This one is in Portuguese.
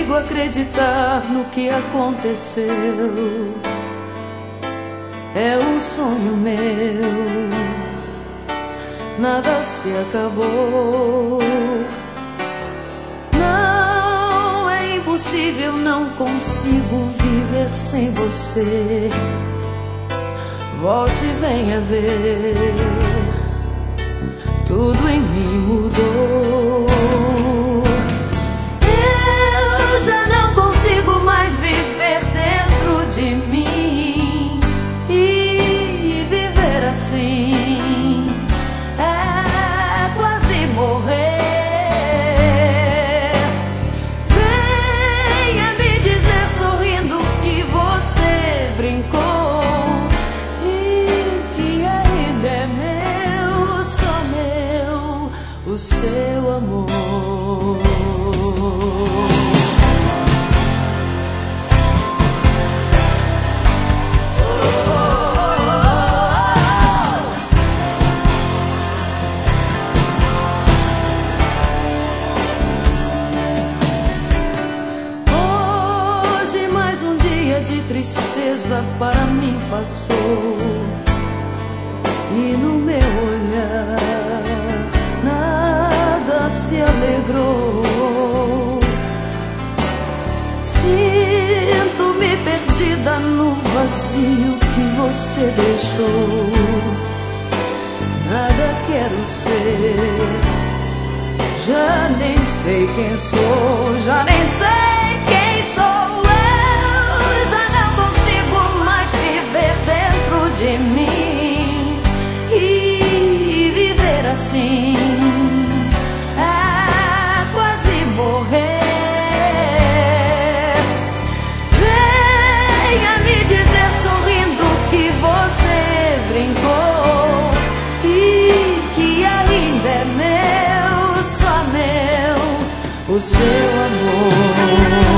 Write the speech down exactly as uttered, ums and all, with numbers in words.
consigo acreditar no que aconteceu. É um sonho meu, nada se acabou. Não, é impossível, não consigo viver sem você. Volte e venha ver, tudo em mim mudou. Eu já não consigo mais viver dentro de mim, e viver assim é quase morrer. Venha me dizer sorrindo que você brincou, o seu amor. Hoje mais um dia de tristeza para mim passou, e no meu olhar nada se alegrou. Sinto-me perdida no vazio que você deixou. Nada quero ser, já nem sei quem sou, já nem sei quem sou. Eu já não consigo mais viver dentro de mim, e viver assim é quase morrer. Venha me dizer sorrindo que você brincou, e que ainda é meu, só meu, o seu amor.